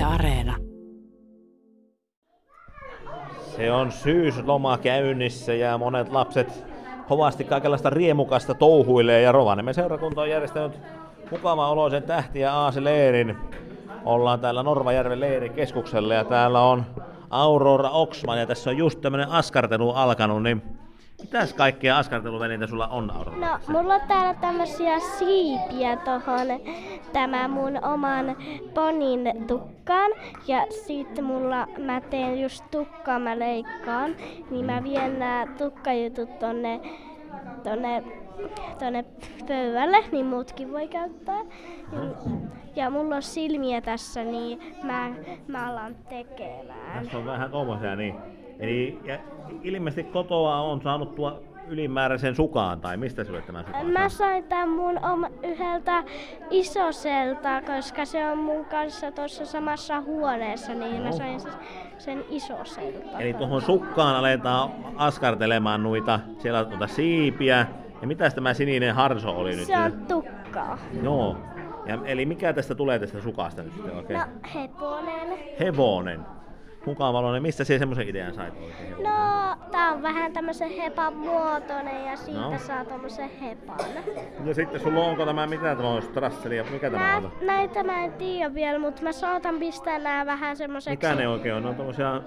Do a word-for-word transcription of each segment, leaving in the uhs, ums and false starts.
Areena. Se on syysloma käynnissä ja monet lapset kovasti kaikenlaista riemukasta touhuilee ja Rovaniemen seurakunta on järjestänyt mukavan oloisen tähti- ja aasileirin. Ollaan täällä Norvajärven leirikeskuksella ja täällä on Aurora Oksman ja tässä on just tämmönen askartelu alkanut, niin mitäs kaikkea askarteluvälineitä sulla on, Aurora? No, mulla on täällä tämmösiä siipiä tohon tämä mun oman ponin tukkaan. Ja sitten mulla, mä teen just tukkaa, mä leikkaan. Niin mä vien nää tukkajutut tonne, tonne, tonne pöydälle, niin muutkin voi käyttää. Ja mulla on silmiä tässä, niin mä, mä alan tekemään. Tässä on vähän tommosia, niin. Eli ja ilmeisesti kotoa on saanut tuo ylimääräisen sukaan, tai mistä sulle tämän sukaan? Mä sain tämän mun oma, yhdeltä isoselta, koska se on mun kanssa tuossa samassa huoneessa, niin no. Mä sain sen isoselta. Eli tuohon sukkaan aletaan askartelemaan noita, siellä on noita siipiä. Ja mitäs tämä sininen harso oli nyt? Se on tukkaa. Joo. Ja, eli mikä tästä tulee tästä sukasta nyt sitten oikein? No, hevonen. Hevonen. Mukavaloinen. Mistä sinä semmoisen idean sait oikein? No, tää on vähän tämmösen hepan muotoinen ja siitä no. Saa tommosen hepan. Ja sitten sulla onko tämä mitä tämä on strasseli ja mikä tämä on? Näitä mä en tiedä vielä, mutta mä saatan pistää nää vähän semmoseksi. Mitä ne oikein on? Ne on tommosia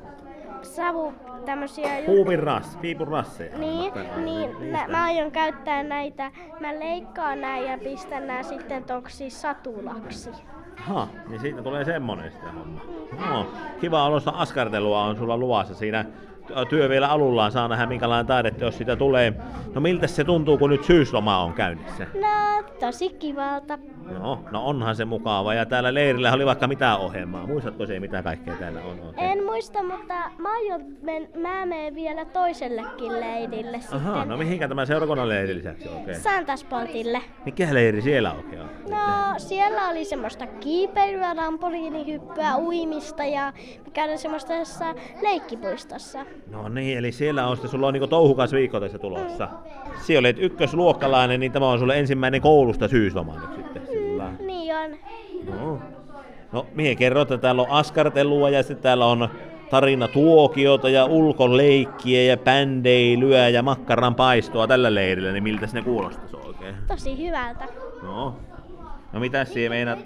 savu tämmösiä Puuvin ras, piipun rasseja. Niin, niin nä, mä aion käyttää näitä. Mä leikkaan nää ja pistän nää sitten toksi satulaksi. Aha, niin siitä tulee semmonen sitten homma. No, kiva olosta askartelua on sulla luvassa siinä. Työ vielä alullaan, saa nähdä minkälainen taideteos siitä tulee. No miltä se tuntuu, kun nyt syysloma on käynnissä? No, tosi kivalta. No, no onhan se mukava. Ja täällä leirillä oli vaikka mitä ohjelmaa. Muistatko se, mitä kaikkea täällä on? Oikein? En muista, mutta mä, aion, men, mä menen vielä toisellekin leirille sitten. Ahaa, no mihinkä tämä seurakunnan leirin lisäksi oikein? Santasportille. Mikä leiri siellä oikein on? No, siellä oli semmoista kiipeilyä, trampoliinihyppyä, uimista ja mikä oli semmoista leikkipuistossa. No niin, eli siellä on sitten, sulla on niinku touhukas viikko tässä tulossa. Mm. Siellä olet ykkösluokkalainen, niin tämä on sulle ensimmäinen koulusta syysloma nyt sitten. Mm, niin on. No, no mihin kerrot, että täällä on askartelua ja sitten täällä on tarinatuokiota ja ulkoleikkiä ja bändeilyä ja makkaran paistoa tällä leirillä, niin miltä ne kuulostaisi oikein? Tosi hyvältä. No, no mitäs siellä meinaat?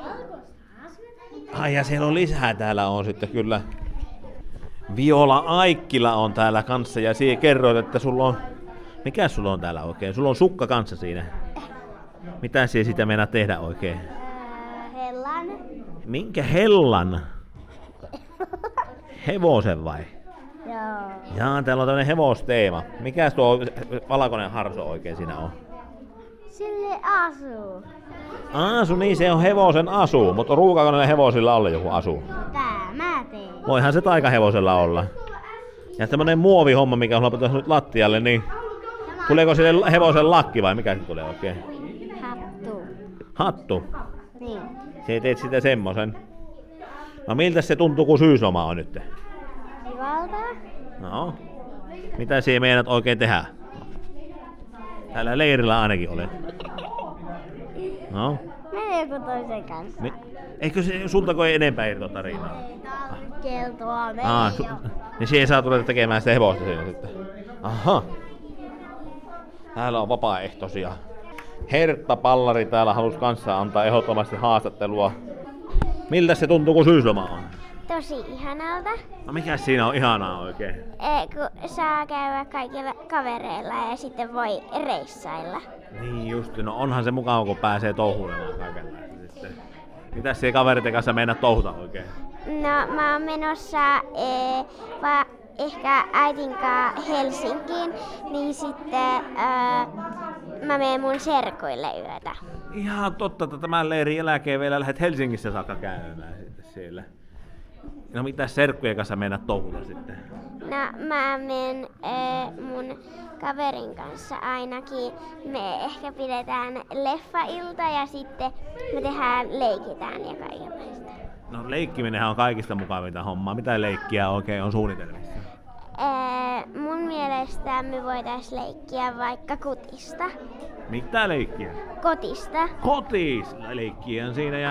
Ai ja siellä on lisää, täällä on sitten kyllä. Viola Aikkila on täällä kanssa ja siihen kerroit, että sulla on... Mikä sulla on täällä oikein? Sulla on sukka kanssa siinä. Mitä siellä sitä meinaat tehdä oikein? Äh, hellan. Minkä hellan? Hevosen vai? Joo. Jaa, täällä on tämmönen hevosteema. Mikäs tuo valkoinen harso oikein siinä on? Sille asuu. Asu, niin se on hevosen asu, mutta ruukaako ne hevosilla olla joku asu? Tää mä teen. Voihan se taikahevosella olla. Ja tämmönen muovihomma, mikä on lapitu nyt lattialle, niin tuleeko sille hevosen lakki vai mikä se tulee oikein? Hattu. Hattu? Niin. Se teet sitä semmosen. No miltä se tuntuu, kun syysloma on nyt? Kivalta. No. Mitä siellä meinaat oikein tehdä? Täällä leirillä ainakin olet. No. Mene joku toisen kanssa. Mi- Eikö se sultako ei enempää irtoa tarinaa? Keltoa meni Aa, su- niin siihen saa tulla tekemään sitä hevosta siinä sitten. Aha. Täällä on vapaaehtoisia. Hertta Pallari täällä halusi kanssa antaa ehdottomasti haastattelua. Miltä se tuntuu, kun syysloma on? Tosi ihanalta. No mikä siinä on ihanaa oikein? E, kun saa käydä kaikilla kavereilla ja sitten voi reissailla. Niin just, no onhan se mukava, kun pääsee touhuilemaan kaikenlaista sitten. Mitäs siellä kaveritten kanssa meinaat touhuta oikein? No mä oon menossa e, va, ehkä äitin kanssa Helsinkiin, niin sitten ää, mä menen mun serkuille yötä. Ihan totta, että tämän leirin jälkeen vielä lähdet Helsingissä saakka käymään sitten siellä. No mitä serkkujen kanssa meinaat touhuta sitten? No mä menen e, mun kaverin kanssa ainakin. Me ehkä pidetään leffailta ja sitten me tehdään, leikitään ja kaikenlaista. No leikkiminenhän on kaikista mukavinta hommaa. Mitä leikkiä oikein on suunnitelmissa? Ee, mun mielestä me voitais leikkiä vaikka kutista. Mitä leikkiä? Kotista. Kotis leikkiä siinä ja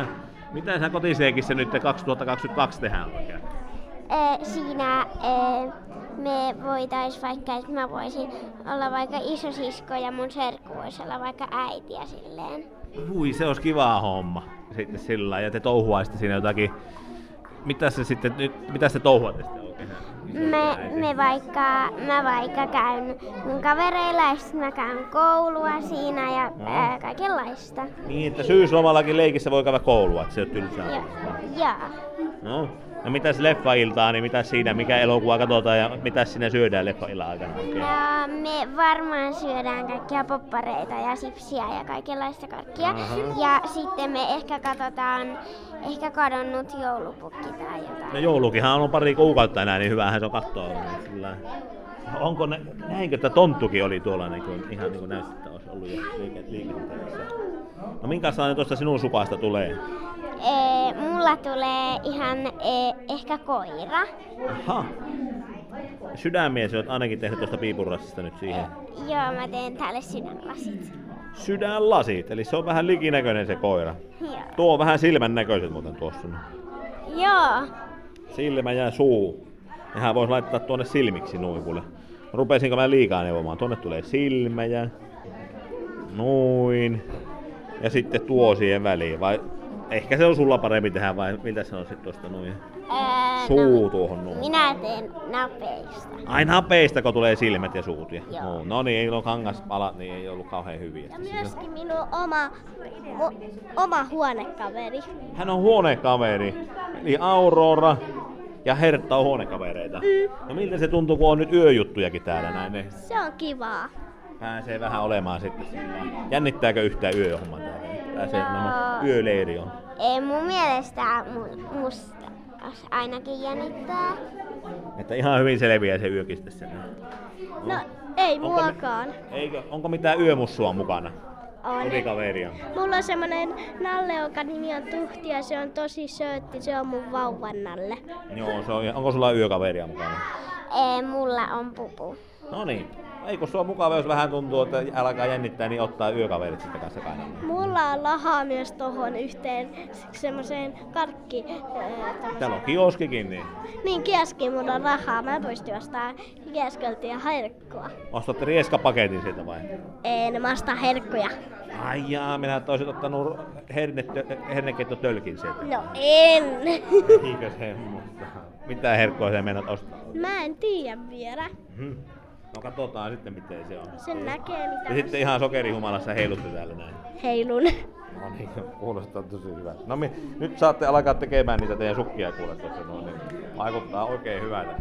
Mitä sä kotiseikissä nyt kaksituhattakaksikymmentäkaksi tehdään oikein? Ee, siinä ee, me voitais vaikka, että mä voisin olla vaikka isosisko ja mun serkku voisi olla vaikka äiti ja silleen. Ui, se olisi kiva homma. Sitten sillä ja te touhuaisitte siinä jotakin. Mitä se sitten nyt, mitä te touhuatte sitten oikein? Me, me vaikka, mä vaikka käyn mun kavereilla ja sitten mä käyn koulua siinä ja No. ää, kaikenlaista. Niin, että syyslomallakin leikissä voi käydä koulua, että se on tylsää. Ja, ja. No, no mitäs leffailtaa, niin mitäs siinä, mikä elokuva katsotaan ja mitäs siinä syödään leffaillan aikana oikein? No, me varmaan syödään kaikkia poppareita ja sipsiä ja kaikenlaista karkkia. Aha. Ja sitten me ehkä katsotaan ehkä kadonnut joulupukki tai No jotain. joulukinhan on pari kuukautta enää, niin hyvähän se on katsoa. Sillä... Onko ne, näinkö, että tonttukin oli tuolla niin kuin, ihan niin kuin näytti, että olisi ollut jo liike, liikenteessä? No minkälainen tuosta sinun sukasta tulee? Ee, mulla tulee ihan ee, ehkä koira. Aha. Sydämiä sä oot ainakin tehnyt tuosta piipurrassista nyt siihen. Joo, mä teen täällä sydänlasit. Sydänlasit, eli se on vähän likinäköinen se koira. Joo. Tuo on vähän silmän näköiset muuten tuossa. Joo. Silmä ja suu. Nehän vois laittaa tuonne silmiksi noin kuule. Rupesinko mä liikaa neuvomaan? Tuonne tulee silmä ja noin. Ja sitten tuo siihen väliin. Vai ehkä se on sulla parempi tehdä vai miltä sanoisit tuosta noin? Ää, Suu no, tuohon noin. minä teen napeista. Ai napeista, kun tulee silmät ja suut. Ja... Joo. No, no niin, ei ole kangaspalat, niin ei ollut kauhean hyviä. Ja myöskin minun oma, mu, oma huonekaveri. Hän on huonekaveri. Eli Aurora ja Hertta on huonekavereita. Mm. No miltä se tuntuu, kun on nyt yöjuttujakin täällä näin? Ne Se on kivaa. pääsee vähän olemaan sitten sillä. Jännittääkö yhtään yöhomma täällä? Pääsee No. nämä yöleiri on. Ei mun mielestä mun, musta ainakin jännittää. Että ihan hyvin selviää se yökin sitten sen. No, ei Onko muakaan. Mi- eikö, onko mitään yömussua mukana? On. Kodikaveria. Mulla on semmonen Nalle, jonka nimi on Tuhti ja se on tosi söötti. Se on mun vauvan Nalle. Joo, se on, onko sulla yökaveria mukana? Ei, mulla on Pupu. No niin. Ei kun se on mukava, jos vähän tuntuu, että alkaa jännittää, niin ottaa yökaverit sitten kanssa kainaloon. Mulla on lahaa myös tohon yhteen semmoiseen karkki... ää, Täällä on kioskikin, niin Niin kioski mulla on rahaa. Mä pystyn ostaa kioskelta ja herkkua. ostatte rieskapaketin sieltä vai? En mä ostaa herkkuja. Ai jaa, minä toisit ottanut herneketto-tölkin sieltä. No en. Eikö se mutta mitä herkkoa sä meinaat ostaa? Mä en tiedä vielä. Hmm. No katsotaan sitten miten se on. Sen näkee mitä Ja sitten ihan sokerihumalassa heilutte täällä näin. heilun. No niin, kuulostaa tosi hyvältä. No mi, nyt saatte alkaa tekemään niitä teidän sukkia kuule tuossa noin, niin vaikuttaa oikein hyvältä.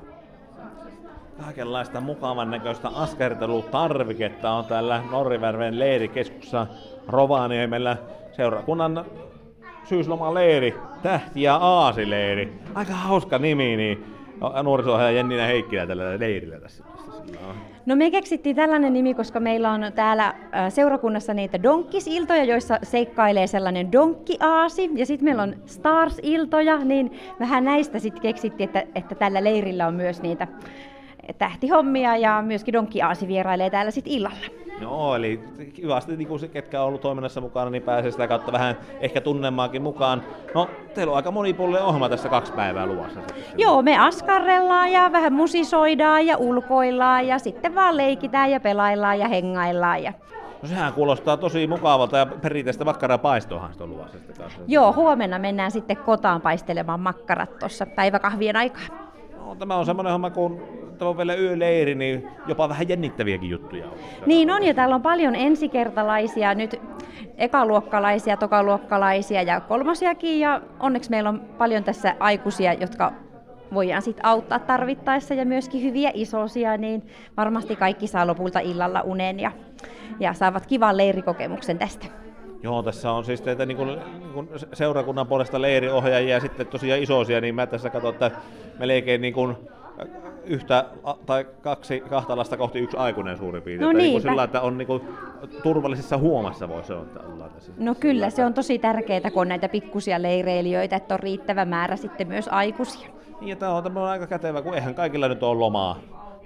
Kaikenlaista mukavan näköistä askartelutarviketta on täällä Norrivärven leirikeskuksessa Rovaniemellä. Seurakunnan syyslomaleiri, Tähti- ja Aasileiri. Aika hauska nimi, niin nuoriso-ohjaaja Jennina Heikkilä tällä leirillä tässä. tässä No me keksittiin tällainen nimi, koska meillä on täällä seurakunnassa niitä Donkkis-iltoja, joissa seikkailee sellainen donkki-aasi. Ja sitten meillä on Stars-iltoja, niin vähän näistä sitten keksittiin, että, että tällä leirillä on myös niitä tähtihommia ja myöskin donkki-aasi vierailee täällä sitten illalla. Joo, eli kivasti niin se, ketkä on ollut toiminnassa mukana, niin pääsee sitä kautta vähän ehkä tunnemmaakin mukaan. No, teillä on aika monipuolinen ohjelma tässä kaksi päivää luvassa. Joo, me askarrellaan ja vähän musisoidaan ja ulkoillaan ja sitten vaan leikitään ja pelaillaan ja hengaillaan. Ja... No sehän kuulostaa tosi mukavalta ja perinteistä makkarapaistoahan sitä on luvassa sitten kanssa. Joo, huomenna mennään sitten kotaan paistelemaan makkarat tuossa päiväkahvien aikaa. No, tämä on semmoinen homma, kun tämä on vielä yöleiri, niin jopa vähän jännittäviäkin juttuja on. Niin on, ja täällä on paljon ensikertalaisia, nyt ekaluokkalaisia, tokaluokkalaisia ja kolmosiakin, ja onneksi meillä on paljon tässä aikuisia, jotka voidaan sitten auttaa tarvittaessa, ja myöskin hyviä isosia, niin varmasti kaikki saa lopulta illalla unen ja, ja saavat kivan leirikokemuksen tästä. Joo, tässä on siis teitä niin kuin, niin kuin seurakunnan puolesta leiriohjaajia ja sitten tosiaan isoisia, niin mä tässä katson, että melkein niin kuin yhtä tai kaksi, kahta lasta kohti yksi aikuinen suurin piirtein. No niin niinpä. sillä, että on niin kuin turvallisessa huomassa voi sanoa, että ollaan tässä. No kyllä, se on tosi tärkeää, kun on näitä pikkusia leireilijöitä, että on riittävä määrä sitten myös aikuisia. Niin, ja tämä on tämmöinen aika kätevä, kun eihän kaikilla nyt ole lomaa.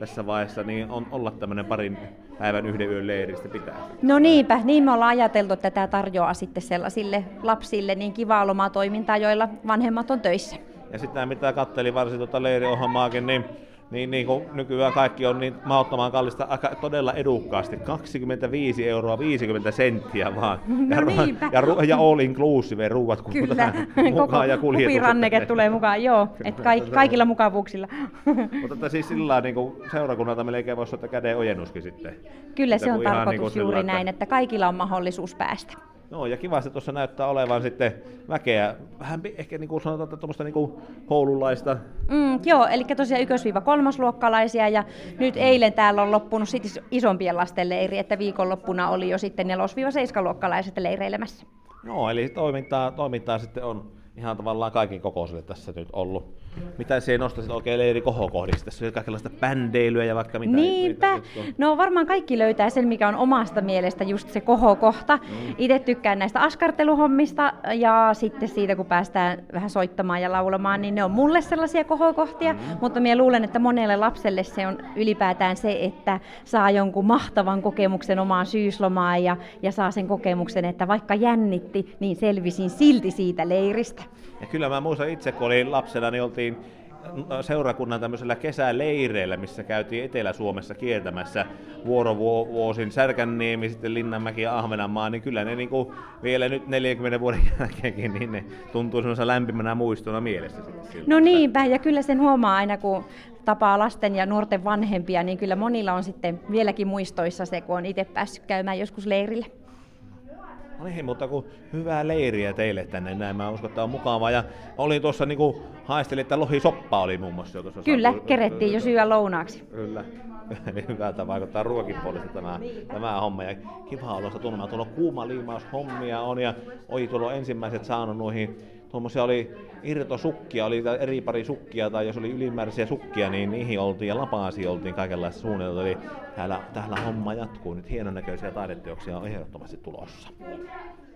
tässä vaiheessa niin on olla tämmöinen parin päivän yhden yön leiristä pitää. No niinpä, niin me ollaan ajateltu, että tämä tarjoaa sitten sellaisille lapsille niin kivaa lomatoimintaa, joilla vanhemmat on töissä. Ja sitten mitä kattelin varsin tuota leiriohjelmaakin, niin Niin, niin kuin nykyään kaikki on niin mahdottoman kallista, aika todella edukkaasti. kaksikymmentäviisi euroa viisikymmentä senttiä vaan. No ja, niinpä. ja, ja all inclusive ruuat Kyllä, mukaan ja kuljetukset. Kupiranneke tulee mukaan, joo, että kaik, kaikilla mukavuuksilla. Mutta että siis sillä niin seurakunnalta melkein voisi ottaa käden ojennuskin sitten. Kyllä että se on tarkoitus niin juuri sillä, näin, että kaikilla on mahdollisuus päästä. No ja kivasti tuossa näyttää olevan sitten väkeä, vähän ehkä niin kuin sanotaan, että tuommoista niin kuin koululaista. Mm, joo, eli tosiaan ykkös-kolmosluokkalaisia ja nyt eilen täällä on loppunut sit isompien lasten leiri, että viikonloppuna oli jo sitten nelos-seiskaluokkalaiset leireilemässä. No eli toimintaa, toimintaa sitten on ihan tavallaan kaikin kokoisille tässä nyt ollut. Mitä se ei nosta sitten oikein leiri kohokohdiksi? Tässä on kaikenlaista bändeilyä ja vaikka mitä. Niinpä. Mitä no varmaan kaikki löytää sen, mikä on omasta mielestä just se kohokohta. Mm. Itse tykkään näistä askarteluhommista ja sitten siitä, kun päästään vähän soittamaan ja laulamaan, niin ne on mulle sellaisia kohokohtia. Mm. Mutta minä luulen, että monelle lapselle se on ylipäätään se, että saa jonkun mahtavan kokemuksen omaan syyslomaan ja, ja saa sen kokemuksen, että vaikka jännitti, niin selvisin silti siitä leiristä. Ja kyllä mä muistan itse, kun olin lapsena, niin oltiin seurakunnan tämmöisellä kesäleireillä, missä käytiin Etelä-Suomessa kiertämässä vuorovuosin Särkänniemi, sitten Linnanmäki ja Ahvenanmaa, niin kyllä ne niinku vielä nyt neljänkymmenen vuoden jälkeenkin, niin ne tuntuu semmoisena lämpimänä muistona mielessä. No niinpä, ja kyllä sen huomaa aina, kun tapaa lasten ja nuorten vanhempia, niin kyllä monilla on sitten vieläkin muistoissa se, kun on itse päässyt käymään joskus leirillä. No niin, mutta kun hyvää leiriä teille tänne näin, mä uskon, että on mukavaa. Ja oli tuossa niinku haistelin, että lohisoppa oli muun muassa jo tuossa. Kyllä, saatu, kerettiin jo syödä lounaaksi. Kyllä, eli hyvältä vaikuttaa ruokin puolesta tämä, tämä homma. Ja kiva olosta tunnelmaa, tuolla on kuuma liimaushommia on ja oi tuolla on ensimmäiset saanut noihin. Tuommoisia oli irtosukkia, oli eri pari sukkia tai jos oli ylimääräisiä sukkia, niin niihin oltiin ja lapaasi oltiin kaikenlaista suunniteltu. Eli täällä, täällä homma jatkuu nyt, hienon näköisiä taideteoksia on ehdottomasti tulossa.